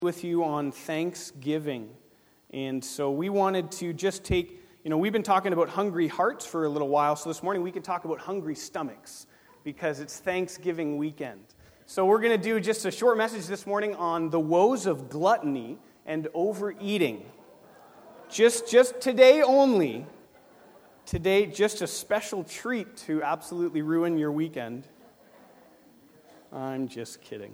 With you on Thanksgiving. And so we wanted to just take, we've been talking about hungry hearts for a little while, so this morning we could talk about hungry stomachs because it's Thanksgiving weekend. So we're going to do just a short message this morning on the woes of gluttony and overeating. Just today only. Today, just a special treat to absolutely ruin your weekend. I'm just kidding.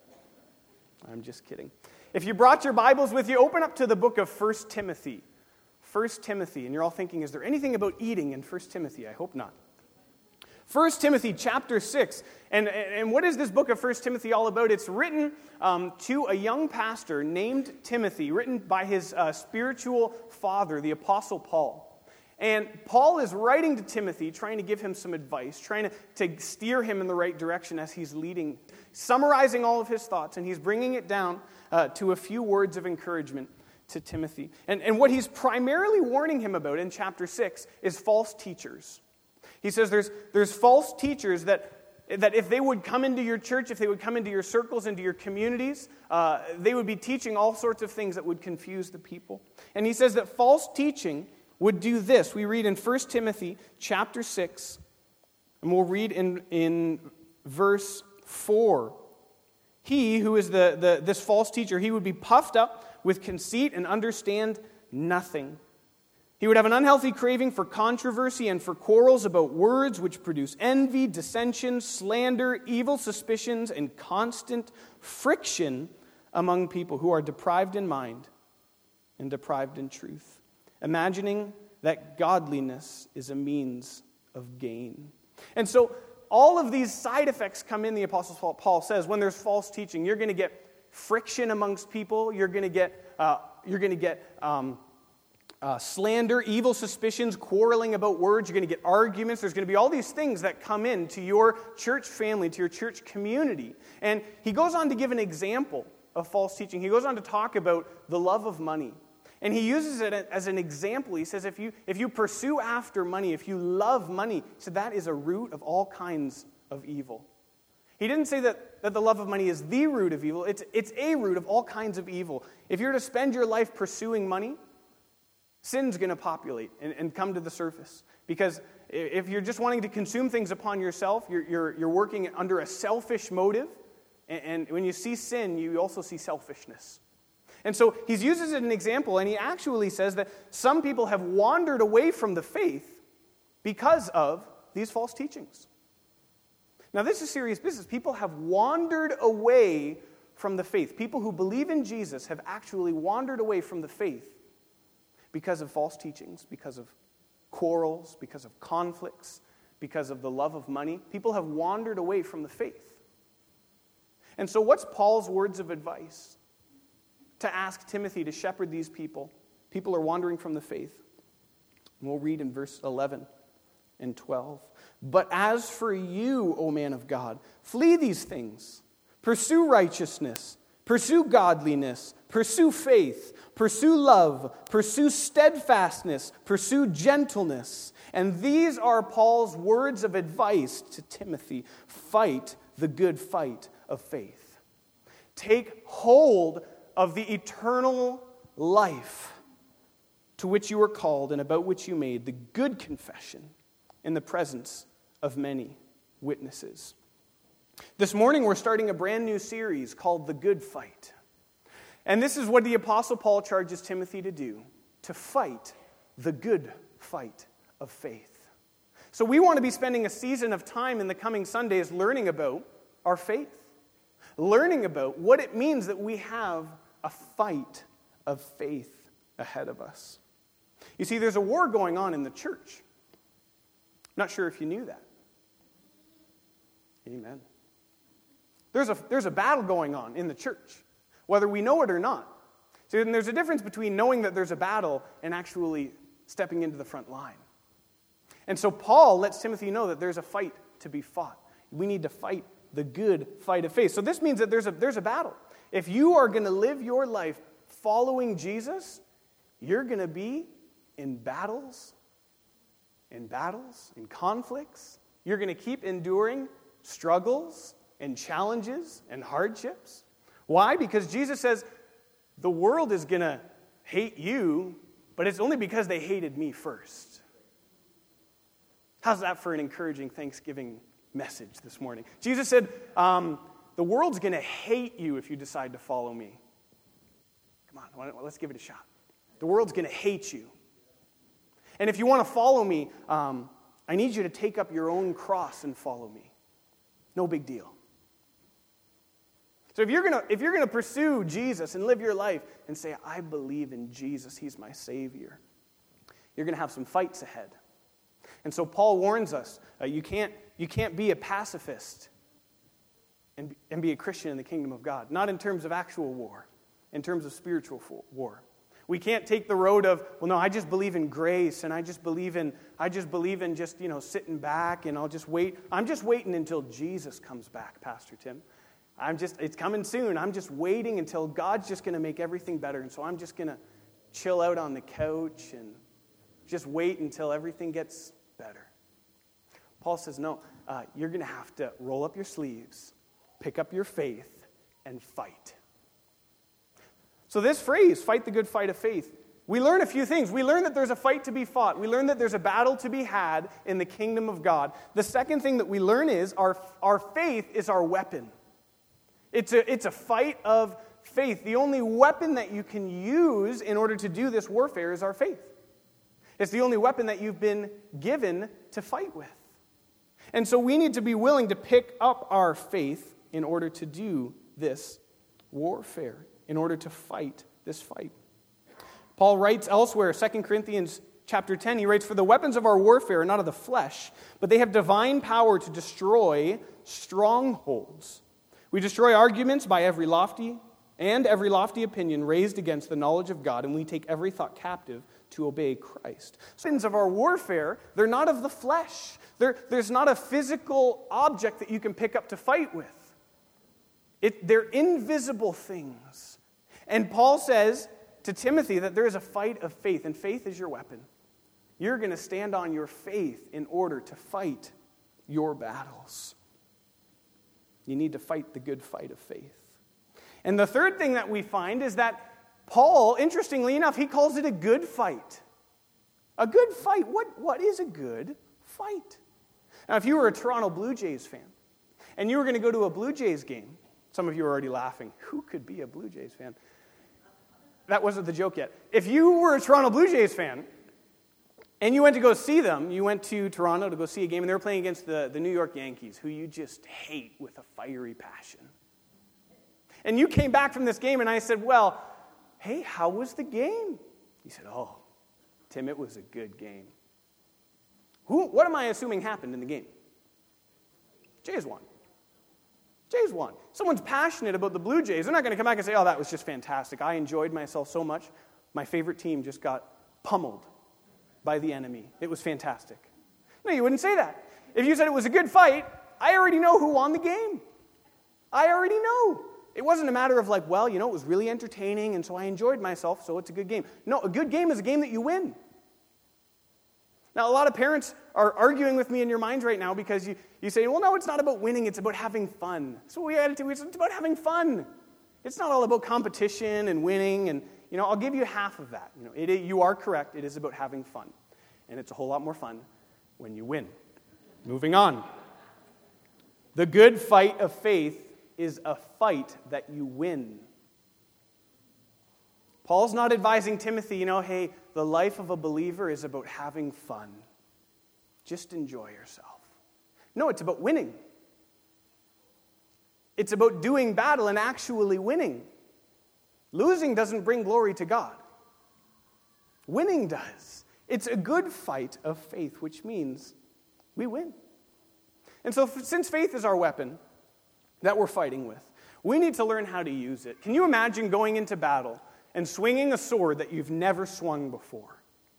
If you brought your Bibles with you, open up to the book of 1 Timothy. 1 Timothy, and you're all thinking, is there anything about eating in 1 Timothy? I hope not. 1 Timothy chapter 6. And what is this book of 1 Timothy all about? It's written to a young pastor named Timothy, written by his spiritual father, the Apostle Paul. And Paul is writing to Timothy, trying to give him some advice, trying to steer him in the right direction as he's leading, summarizing all of his thoughts, and he's bringing it down to a few words of encouragement to Timothy. And what he's primarily warning him about in chapter 6 is false teachers. He says there's false teachers that if they would come into your church, if they would come into your circles, into your communities, they would be teaching all sorts of things that would confuse the people. And he says that false teaching would do this. We read in 1 Timothy chapter 6, and we'll read in verse 4. He who is this false teacher, he would be puffed up with conceit and understand nothing. He would have an unhealthy craving for controversy and for quarrels about words which produce envy, dissension, slander, evil suspicions, and constant friction among people who are deprived in mind and deprived in truth, imagining that godliness is a means of gain. And so all of these side effects come in, the Apostle Paul says, when there's false teaching. You're going to get friction amongst people. You're going to get slander, evil suspicions, quarreling about words. You're going to get arguments. There's going to be all these things that come into your church family, to your church community. And he goes on to give an example of false teaching. He goes on to talk about the love of money. And he uses it as an example. He says if you pursue after money, if you love money, he said that is a root of all kinds of evil. He didn't say that the love of money is the root of evil. It's a root of all kinds of evil. If you're to spend your life pursuing money, sin's going to populate and come to the surface. Because if you're just wanting to consume things upon yourself, you're working under a selfish motive. And when you see sin, you also see selfishness. And so he uses it as an example, and he actually says that some people have wandered away from the faith because of these false teachings. Now, this is serious business. People have wandered away from the faith. People who believe in Jesus have actually wandered away from the faith because of false teachings, because of quarrels, because of conflicts, because of the love of money. People have wandered away from the faith. And so what's Paul's words of advice? To ask Timothy to shepherd these people. People are wandering from the faith. And we'll read in verse 11 and 12. But as for you, O man of God, flee these things. Pursue righteousness. Pursue godliness. Pursue faith. Pursue love. Pursue steadfastness. Pursue gentleness. And these are Paul's words of advice to Timothy. Fight the good fight of faith. Take hold of the eternal life to which you were called and about which you made the good confession in the presence of many witnesses. This morning we're starting a brand new series called The Good Fight. And this is what the Apostle Paul charges Timothy to do, to fight the good fight of faith. So we want to be spending a season of time in the coming Sundays learning about our faith, learning about what it means that we have a fight of faith ahead of us. You see, there's a war going on in the church. I'm not sure if you knew that. Amen. There's a battle going on in the church, whether we know it or not. So there's a difference between knowing that there's a battle and actually stepping into the front line. And so Paul lets Timothy know that there's a fight to be fought. We need to fight the good fight of faith. So this means that there's a battle. If you are going to live your life following Jesus, you're going to be in battles, in conflicts. You're going to keep enduring struggles and challenges and hardships. Why? Because Jesus says the world is going to hate you, but it's only because they hated me first. How's that for an encouraging Thanksgiving message this morning? Jesus said, the world's going to hate you if you decide to follow me. Come on, let's give it a shot. The world's going to hate you. And if you want to follow me, I need you to take up your own cross and follow me. No big deal. So if you're going to pursue Jesus and live your life and say, I believe in Jesus, he's my Savior, you're going to have some fights ahead. And so Paul warns us, you can't be a pacifist and be a Christian in the kingdom of God. Not in terms of actual war, in terms of spiritual war. We can't take the road of, well, no, I just believe in grace, and I just believe in just, sitting back, and I'll just wait. I'm just waiting until Jesus comes back, Pastor Tim. It's coming soon. I'm just waiting until God's just going to make everything better, and so I'm just going to chill out on the couch and just wait until everything gets better. Paul says, no, you're going to have to roll up your sleeves, pick up your faith, and fight. So this phrase, fight the good fight of faith, we learn a few things. We learn that there's a fight to be fought. We learn that there's a battle to be had in the kingdom of God. The second thing that we learn is our faith is our weapon. It's a fight of faith. The only weapon that you can use in order to do this warfare is our faith. It's the only weapon that you've been given to fight with. And so we need to be willing to pick up our faith in order to do this warfare, in order to fight this fight. Paul writes elsewhere, 2 Corinthians chapter 10, he writes, for the weapons of our warfare are not of the flesh, but they have divine power to destroy strongholds. We destroy arguments by every lofty opinion raised against the knowledge of God, and we take every thought captive to obey Christ. Sins of our warfare, they're not of the flesh. There's not a physical object that you can pick up to fight with. They're invisible things. And Paul says to Timothy that there is a fight of faith, and faith is your weapon. You're going to stand on your faith in order to fight your battles. You need to fight the good fight of faith. And the third thing that we find is that Paul, interestingly enough, he calls it a good fight. A good fight. What is a good fight? Now, if you were a Toronto Blue Jays fan, and you were going to go to a Blue Jays game, some of you are already laughing. Who could be a Blue Jays fan? That wasn't the joke yet. If you were a Toronto Blue Jays fan, and you went to go see them, you went to Toronto to go see a game, and they were playing against the New York Yankees, who you just hate with a fiery passion. And you came back from this game, and I said, well, hey, how was the game? He said, oh, Tim, it was a good game. What am I assuming happened in the game? Jays won. Jays won. Someone's passionate about the Blue Jays. They're not going to come back and say, oh, that was just fantastic. I enjoyed myself so much. My favorite team just got pummeled by the enemy. It was fantastic. No, you wouldn't say that. If you said it was a good fight, I already know who won the game. I already know. It wasn't a matter of like, well, it was really entertaining, and so I enjoyed myself, so it's a good game. No, a good game is a game that you win. Now, a lot of parents are arguing with me in your minds right now because you say, well, no, it's not about winning, it's about having fun. So we had to, it's about having fun. It's not all about competition and winning, and I'll give you half of that. You are correct, it is about having fun. And it's a whole lot more fun when you win. Moving on. The good fight of faith is a fight that you win. Paul's not advising Timothy, hey, the life of a believer is about having fun. Just enjoy yourself. No, it's about winning. It's about doing battle and actually winning. Losing doesn't bring glory to God. Winning does. It's a good fight of faith, which means we win. And so since faith is our weapon that we're fighting with, we need to learn how to use it. Can you imagine going into battle and swinging a sword that you've never swung before?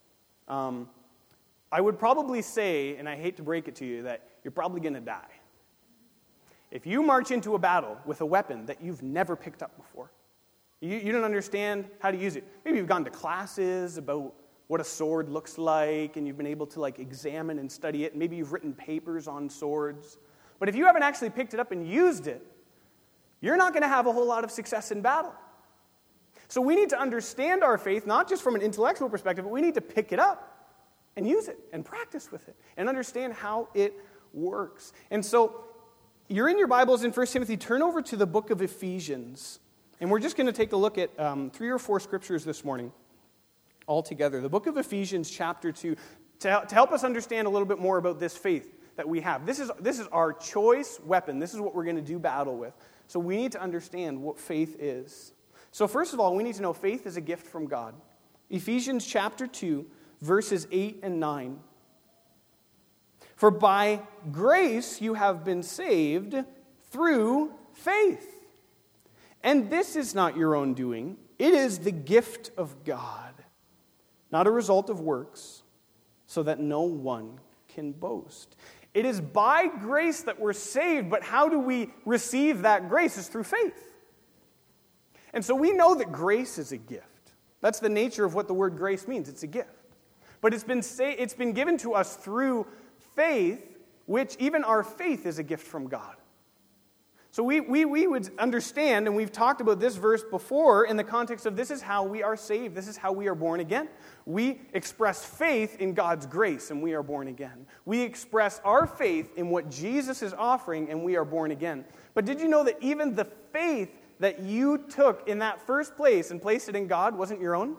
I would probably say, and I hate to break it to you, that you're probably going to die. If you march into a battle with a weapon that you've never picked up before, you don't understand how to use it. Maybe you've gone to classes about what a sword looks like, and you've been able to examine and study it, and maybe you've written papers on swords. But if you haven't actually picked it up and used it, you're not going to have a whole lot of success in battle. So we need to understand our faith, not just from an intellectual perspective, but we need to pick it up and use it and practice with it and understand how it works. And so you're in your Bibles in 1 Timothy. Turn over to the book of Ephesians. And we're just going to take a look at 3 or 4 scriptures this morning all together. The book of Ephesians chapter 2, to help us understand a little bit more about this faith that we have. This is our choice weapon. This is what we're going to do battle with. So we need to understand what faith is. So first of all, we need to know faith is a gift from God. Ephesians chapter 2, verses 8 and 9. For by grace you have been saved through faith. And this is not your own doing. It is the gift of God, not a result of works, so that no one can boast. It is by grace that we're saved, but how do we receive that grace? Is through faith. And so we know that grace is a gift. That's the nature of what the word grace means. It's a gift. But it's been given to us through faith, which even our faith is a gift from God. So we would understand, and we've talked about this verse before in the context of this is how we are saved. This is how we are born again. We express faith in God's grace, and we are born again. We express our faith in what Jesus is offering, and we are born again. But did you know that even the faith that you took in that first place and placed it in God wasn't your own?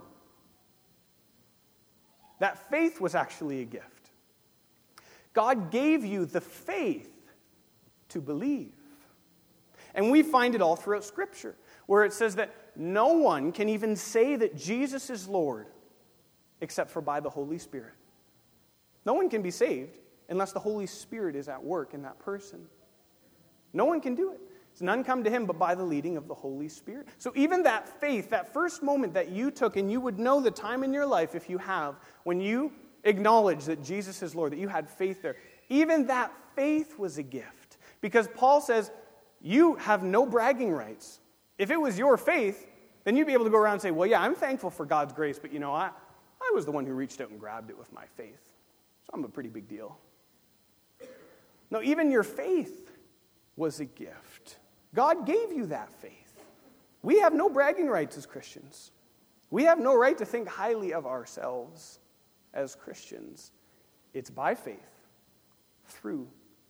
That faith was actually a gift. God gave you the faith to believe. And we find it all throughout Scripture, where it says that no one can even say that Jesus is Lord except for by the Holy Spirit. No one can be saved unless the Holy Spirit is at work in that person. No one can do it. None come to him but by the leading of the Holy Spirit. So even that faith, that first moment that you took, and you would know the time in your life, if you have, when you acknowledge that Jesus is Lord, that you had faith there, even that faith was a gift. Because Paul says, you have no bragging rights. If it was your faith, then you'd be able to go around and say, well, yeah, I'm thankful for God's grace, but I was the one who reached out and grabbed it with my faith. So I'm a pretty big deal. No, even your faith was a gift. God gave you that faith. We have no bragging rights as Christians. We have no right to think highly of ourselves as Christians. It's by faith, through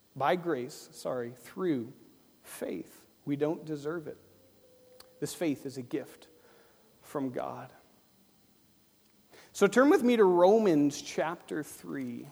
faith. We don't deserve it. This faith is a gift from God. So turn with me to Romans chapter 3.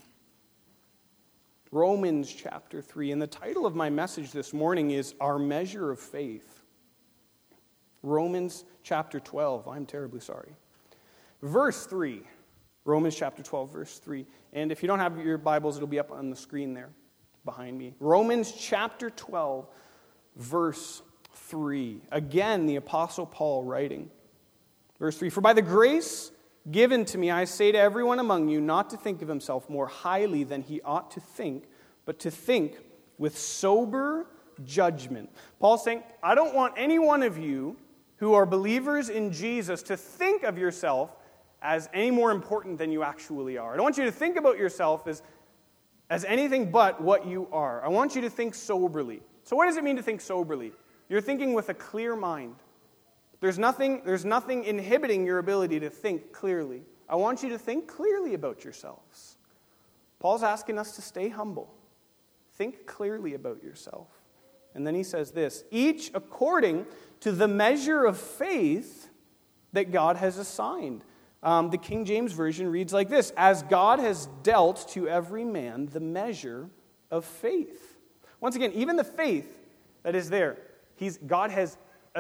Romans chapter 3. And the title of my message this morning is Our Measure of Faith. Romans chapter 12. I'm terribly sorry. Verse 3. Romans chapter 12, verse 3. And if you don't have your Bibles, it'll be up on the screen there behind me. Romans chapter 12, verse 3. Again, the Apostle Paul writing. Verse 3. For by the grace given to me, I say to everyone among you not to think of himself more highly than he ought to think, but to think with sober judgment. Paul's saying, I don't want any one of you who are believers in Jesus to think of yourself as any more important than you actually are. I don't want you to think about yourself as anything but what you are. I want you to think soberly. So what does it mean to think soberly? You're thinking with a clear mind. There's nothing inhibiting your ability to think clearly. I want you to think clearly about yourselves. Paul's asking us to stay humble. Think clearly about yourself. And then he says this, each according to the measure of faith that God has assigned. The King James Version reads like this, as God has dealt to every man the measure of faith. Once again, even the faith that is there, God has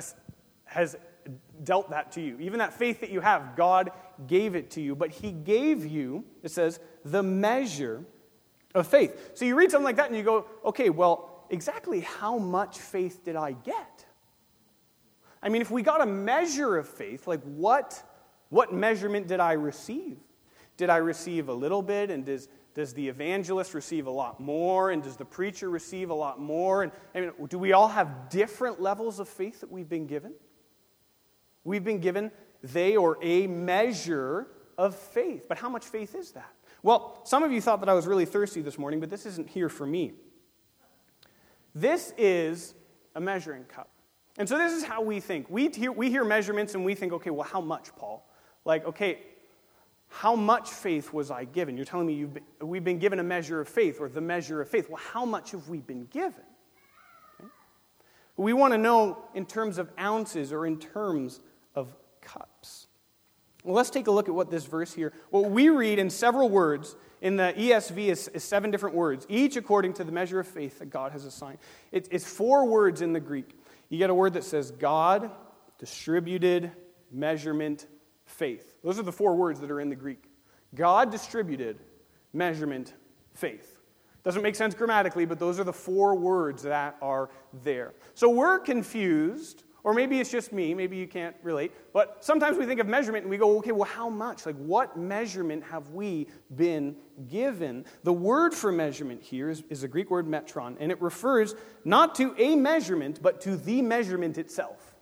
dealt that to you. Even that faith that you have, God gave it to you. But he gave you, it says, the measure of faith. So you read something like that and you go, okay, well, exactly how much faith did I get? I mean, if we got a measure of faith, like what measurement did I receive? Did I receive a little bit? And does the evangelist receive a lot more? And does the preacher receive a lot more? And do we all have different levels of faith that we've been given? We've been given a measure of faith. But how much faith is that? Well, some of you thought that I was really thirsty this morning, but this isn't here for me. This is a measuring cup. And so this is how we think. We hear measurements and we think, okay, well, how much, Paul? Like, okay, how much faith was I given? You're telling me we've been given a measure of faith, or the measure of faith. Well, how much have we been given? Okay. We want to know in terms of ounces or in terms of cups. Well, let's take a look at what this verse here, what we read in several words. In the ESV is 7 different words, each according to the measure of faith that God has assigned. It's 4 words in the Greek. You get a word that says God, distributed, measurement, faith. Those are the 4 words that are in the Greek. God, distributed, measurement, faith. Doesn't make sense grammatically, but those are the 4 words that are there. So we're confused, or maybe it's just me, maybe you can't relate, but sometimes we think of measurement and we go, okay, well, how much? Like, what measurement have we been given? The word for measurement here is a Greek word metron, and it refers not to a measurement, but to the measurement itself.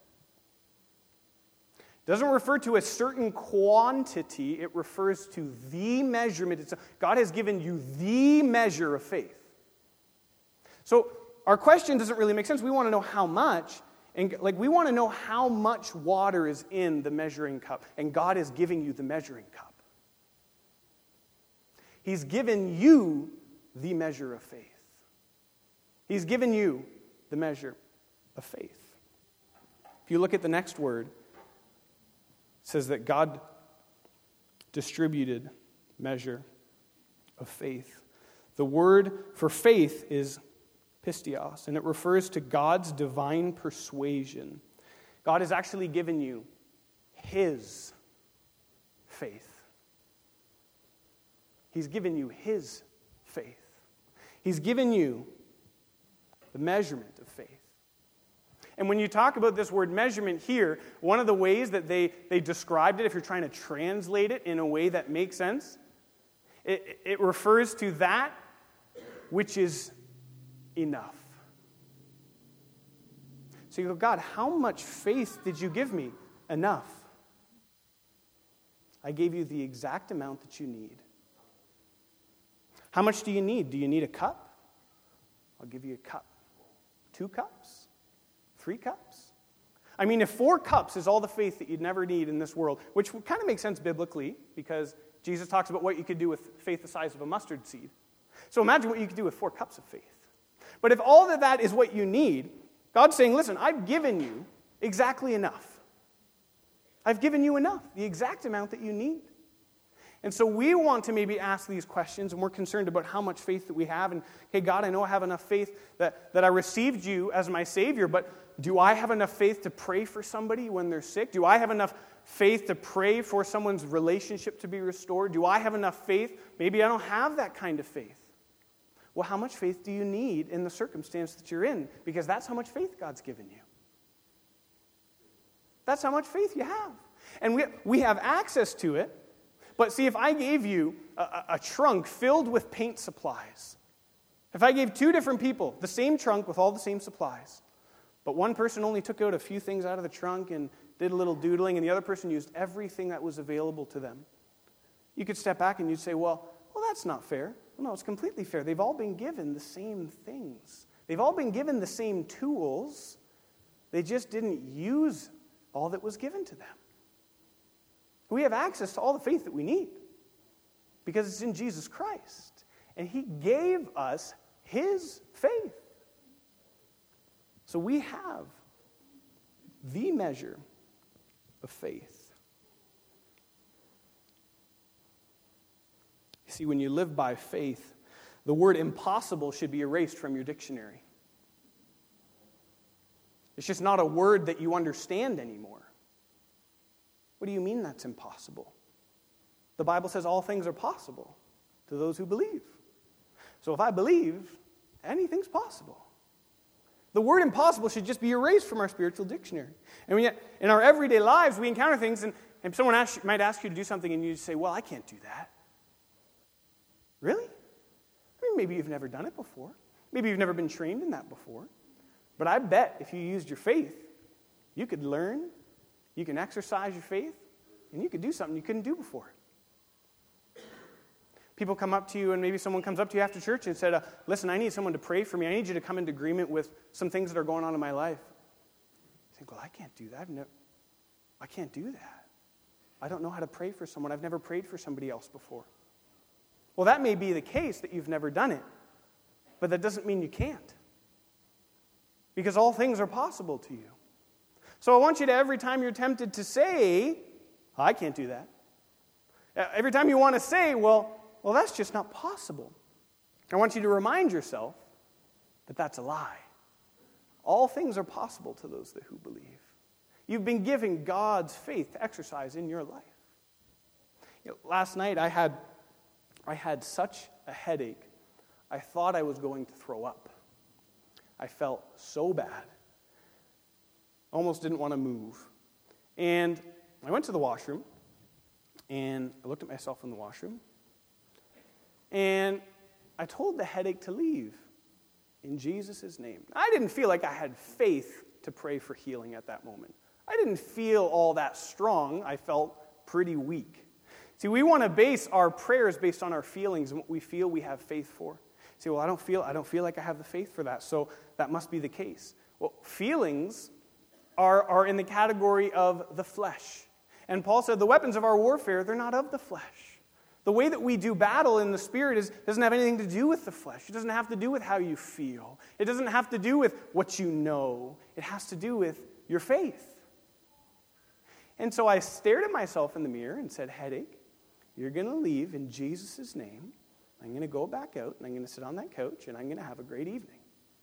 It doesn't refer to a certain quantity, it refers to the measurement itself. God has given you the measure of faith. So our question doesn't really make sense. We want to know how much. And we want to know how much water is in the measuring cup. And God is giving you the measuring cup. He's given you the measure of faith. He's given you the measure of faith. If you look at the next word, it says that God distributed measure of faith. The word for faith is pistios, and it refers to God's divine persuasion. God has actually given you His faith. He's given you His faith. He's given you the measurement of faith. And when you talk about this word measurement here, one of the ways that they described it, if you're trying to translate it in a way that makes sense, it refers to that which is enough. So you go, God, how much faith did you give me? Enough. I gave you the exact amount that you need. How much do you need? Do you need a cup? I'll give you a cup. 2 cups? 3 cups? I mean, if 4 cups is all the faith that you'd never need in this world, which kind of makes sense biblically, because Jesus talks about what you could do with faith the size of a mustard seed. So imagine what you could do with 4 cups of faith. But if all of that is what you need, God's saying, listen, I've given you exactly enough. I've given you enough, the exact amount that you need. And so we want to maybe ask these questions, and we're concerned about how much faith that we have. And, hey, God, I know I have enough faith that I received you as my Savior, but do I have enough faith to pray for somebody when they're sick? Do I have enough faith to pray for someone's relationship to be restored? Do I have enough faith? Maybe I don't have that kind of faith. Well, how much faith do you need in the circumstance that you're in? Because that's how much faith God's given you. That's how much faith you have. And we have access to it. But see, if I gave you a trunk filled with paint supplies, if I gave 2 different people the same trunk with all the same supplies, but one person only took out a few things out of the trunk and did a little doodling, and the other person used everything that was available to them, you could step back and you'd say, well, that's not fair. Well, no, it's completely fair. They've all been given the same things. They've all been given the same tools. They just didn't use all that was given to them. We have access to all the faith that we need because it's in Jesus Christ. And He gave us His faith. So we have the measure of faith. See, when you live by faith, the word impossible should be erased from your dictionary. It's just not a word that you understand anymore. What do you mean that's impossible? The Bible says all things are possible to those who believe. So if I believe, anything's possible. The word impossible should just be erased from our spiritual dictionary. And yet, in our everyday lives, we encounter things, and someone might ask you to do something, and you say, well, I can't do that. Really? I mean, maybe you've never done it before. Maybe you've never been trained in that before. But I bet if you used your faith, you could learn, you can exercise your faith, and you could do something you couldn't do before. People come up to you, and maybe someone comes up to you after church and said, listen, I need someone to pray for me. I need you to come into agreement with some things that are going on in my life. think, well, I can't do that. I can't do that. I don't know how to pray for someone. I've never prayed for somebody else before. Well, that may be the case that you've never done it, but that doesn't mean you can't. Because all things are possible to you. So I want you to, every time you're tempted to say, I can't do that. Every time you want to say, well, that's just not possible. I want you to remind yourself that that's a lie. All things are possible to those who believe. You've been given God's faith to exercise in your life. Last night I had such a headache, I thought I was going to throw up. I felt so bad. Almost didn't want to move. And I went to the washroom, and I looked at myself in the washroom, and I told the headache to leave in Jesus' name. I didn't feel like I had faith to pray for healing at that moment. I didn't feel all that strong. I felt pretty weak. See, we want to base our prayers based on our feelings and what we feel we have faith for. See, well, I don't feel like I have the faith for that, so that must be the case. Well, feelings are in the category of the flesh. And Paul said the weapons of our warfare, they're not of the flesh. The way that we do battle in the Spirit doesn't have anything to do with the flesh. It doesn't have to do with how you feel. It doesn't have to do with what you know. It has to do with your faith. And so I stared at myself in the mirror and said, headache, you're going to leave in Jesus' name. I'm going to go back out, and I'm going to sit on that couch, and I'm going to have a great evening.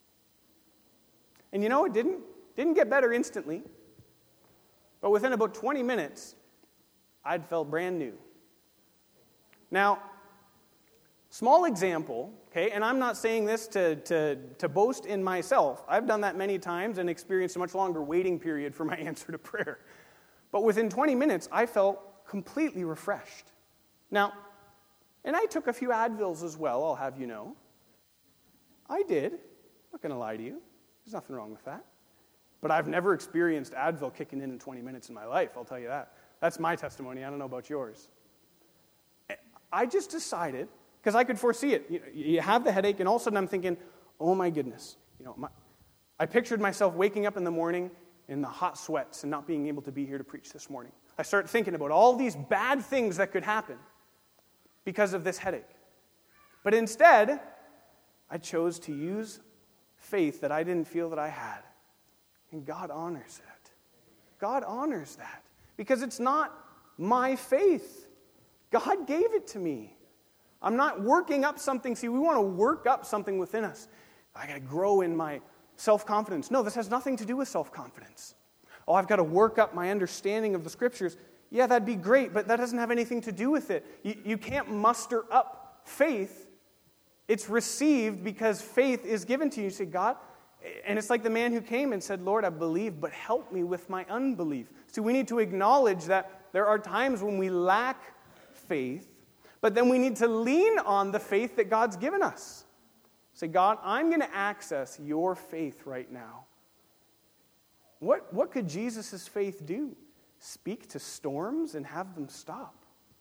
And it didn't get better instantly. But within about 20 minutes, I'd felt brand new. Now, small example, okay, and I'm not saying this to boast in myself. I've done that many times and experienced a much longer waiting period for my answer to prayer. But within 20 minutes, I felt completely refreshed. Now, and I took a few Advils as well, I'll have you know. I did. I'm not going to lie to you. There's nothing wrong with that. But I've never experienced Advil kicking in 20 minutes in my life, I'll tell you that. That's my testimony. I don't know about yours. I just decided, because I could foresee it. You have the headache, and all of a sudden I'm thinking, oh my goodness. I pictured myself waking up in the morning in the hot sweats and not being able to be here to preach this morning. I started thinking about all these bad things that could happen because of this headache. But instead, I chose to use faith that I didn't feel that I had. And God honors it. God honors that. Because it's not my faith. God gave it to me. I'm not working up something. See, we want to work up something within us. I got to grow in my self-confidence. No, this has nothing to do with self-confidence. Oh, I've got to work up my understanding of the Scriptures. Yeah, that'd be great, but that doesn't have anything to do with it. You can't muster up faith. It's received because faith is given to you. You say, God, and it's like the man who came and said, Lord, I believe, but help me with my unbelief. See, we need to acknowledge that there are times when we lack faith, but then we need to lean on the faith that God's given us. Say, God, I'm going to access your faith right now. What could Jesus' faith do? Speak to storms and have them stop.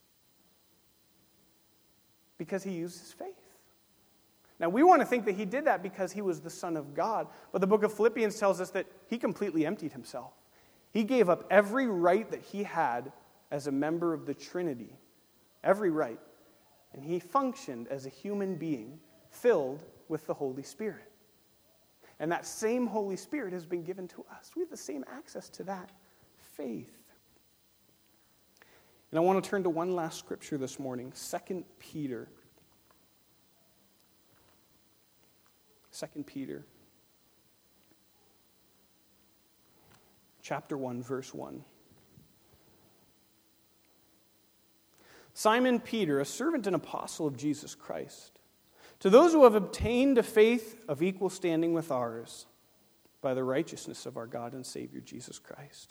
Because he uses faith. Now, we want to think that he did that because he was the Son of God, but the book of Philippians tells us that he completely emptied himself. He gave up every right that he had as a member of the Trinity. Every right. And he functioned as a human being filled with the Holy Spirit. And that same Holy Spirit has been given to us. We have the same access to that faith. And I want to turn to one last scripture this morning, 2 Peter. 2 Peter. Chapter 1, verse 1. Simon Peter, a servant and apostle of Jesus Christ, to those who have obtained a faith of equal standing with ours by the righteousness of our God and Savior Jesus Christ.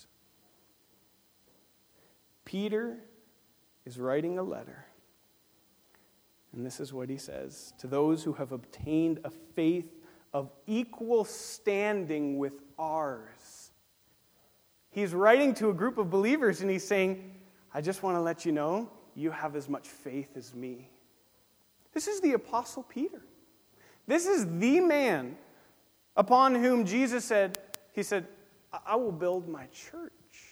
Peter is writing a letter, and this is what he says, to those who have obtained a faith of equal standing with ours. He's writing to a group of believers, and he's saying, I just want to let you know, you have as much faith as me. This is the Apostle Peter. This is the man upon whom Jesus said, he said, I will build my church.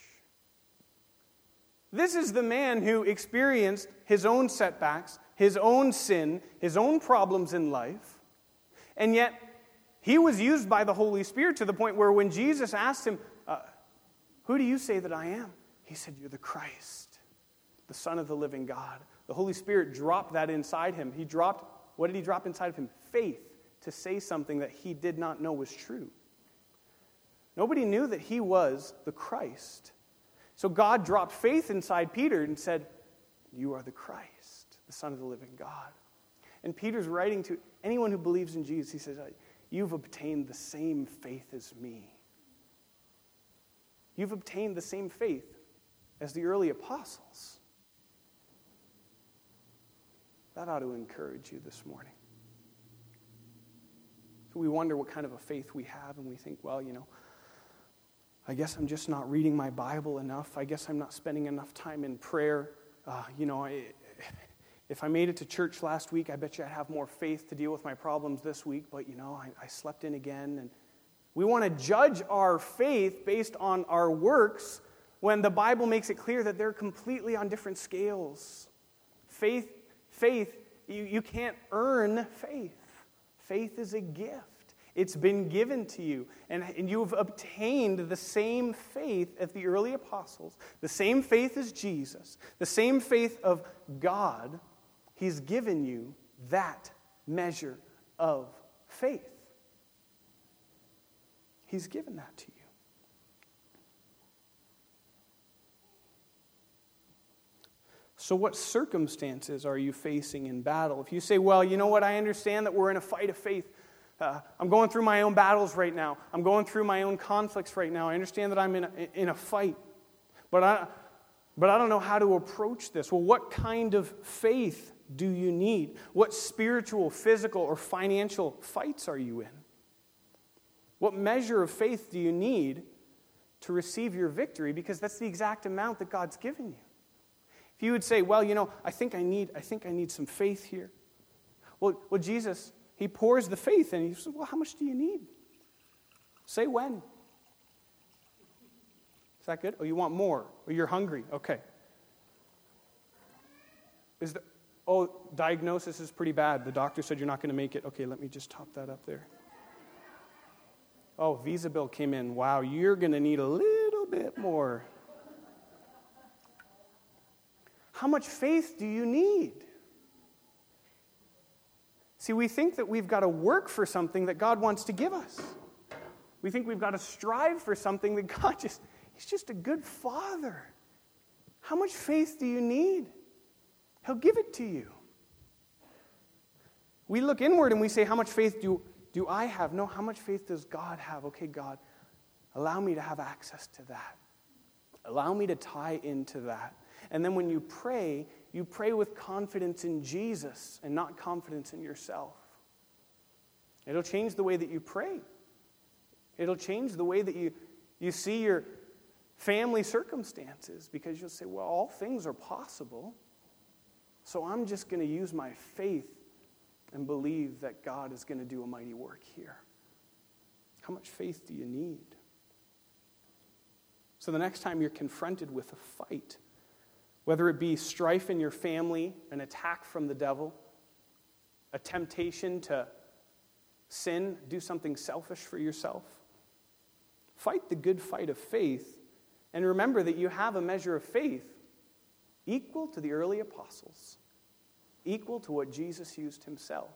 This is the man who experienced his own setbacks, his own sin, his own problems in life, and yet he was used by the Holy Spirit to the point where when Jesus asked him, who do you say that I am? He said, you're the Christ, the Son of the living God. The Holy Spirit dropped that inside him. What did he drop inside of him? Faith to say something that he did not know was true. Nobody knew that he was the Christ. So God dropped faith inside Peter and said, you are the Christ, the Son of the living God. And Peter's writing to anyone who believes in Jesus. He says, you've obtained the same faith as me. You've obtained the same faith as the early apostles. That ought to encourage you this morning. So we wonder what kind of a faith we have, and we think, well, I guess I'm just not reading my Bible enough. I guess I'm not spending enough time in prayer. If I made it to church last week, I bet you I'd have more faith to deal with my problems this week. But, I slept in again. And we want to judge our faith based on our works when the Bible makes it clear that they're completely on different scales. Faith, you can't earn faith. Faith is a gift. It's been given to you, and you've obtained the same faith as the early apostles, the same faith as Jesus, the same faith of God. He's given you that measure of faith. He's given that to you. So what circumstances are you facing in battle? If you say, well, you know what, I understand that we're in a fight of faith. I'm going through my own battles right now. I'm going through my own conflicts right now. I understand that I'm in a fight. But I don't know how to approach this. Well, what kind of faith do you need? What spiritual, physical, or financial fights are you in? What measure of faith do you need to receive your victory? Because that's the exact amount that God's given you. If you would say, well, I think I need some faith here. Well, Jesus, he pours the faith in. He says, well, how much do you need? Say when. Is that good? Oh, you want more? Or you're hungry? Okay. Diagnosis is pretty bad. The doctor said you're not going to make it. Okay, let me just top that up there. Oh, visa bill came in. Wow, you're going to need a little bit more. How much faith do you need? See, we think that we've got to work for something that God wants to give us. We think we've got to strive for something that He's just a good Father. How much faith do you need? He'll give it to you. We look inward and we say, how much faith do I have? No, how much faith does God have? Okay, God, allow me to have access to that. Allow me to tie into that. And then when you pray with confidence in Jesus and not confidence in yourself. It'll change the way that you pray. It'll change the way that you see your family circumstances, because you'll say, well, all things are possible. So I'm just going to use my faith and believe that God is going to do a mighty work here. How much faith do you need? So the next time you're confronted with a fight, whether it be strife in your family, an attack from the devil, a temptation to sin, do something selfish for yourself, fight the good fight of faith, and remember that you have a measure of faith equal to the early apostles, equal to what Jesus used himself.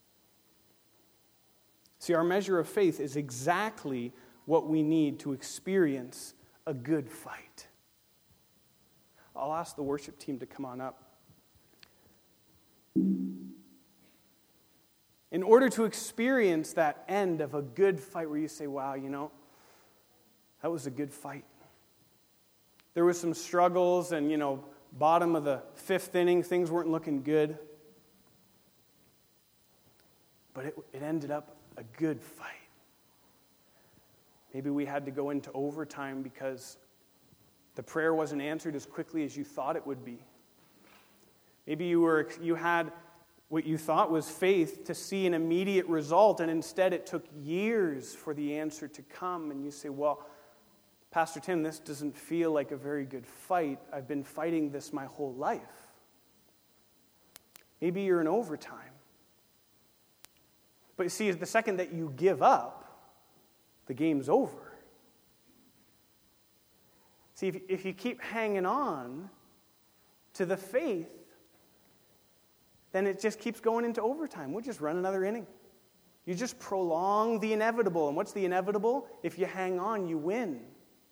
See, our measure of faith is exactly what we need to experience a good fight. I'll ask the worship team to come on up. In order to experience that end of a good fight where you say, wow, that was a good fight. There was some struggles and, bottom of the fifth inning, things weren't looking good. But it ended up a good fight. Maybe we had to go into overtime because the prayer wasn't answered as quickly as you thought it would be. Maybe you had what you thought was faith to see an immediate result, and instead it took years for the answer to come. And you say, well, Pastor Tim, this doesn't feel like a very good fight. I've been fighting this my whole life. Maybe you're in overtime. But you see, the second that you give up, the game's over. See, if you keep hanging on to the faith, then it just keeps going into overtime. We'll just run another inning. You just prolong the inevitable. And what's the inevitable? If you hang on, you win.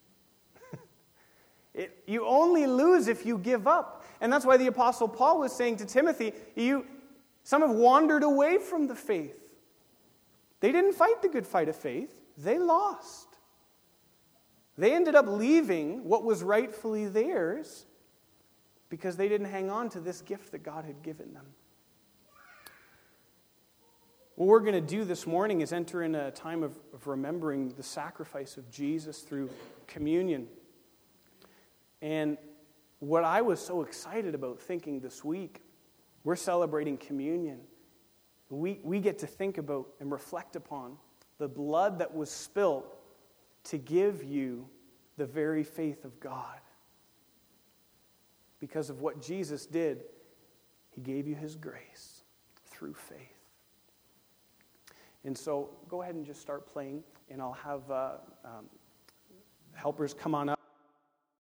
You only lose if you give up. And that's why the Apostle Paul was saying to Timothy, some have wandered away from the faith. They didn't fight the good fight of faith. They lost. They ended up leaving what was rightfully theirs because they didn't hang on to this gift that God had given them. What we're going to do this morning is enter in a time of remembering the sacrifice of Jesus through communion. And what I was so excited about thinking this week, we're celebrating communion. We get to think about and reflect upon the blood that was spilt to give you the very faith of God. Because of what Jesus did, he gave you his grace through faith. And so go ahead and just start playing, and I'll have helpers come on up.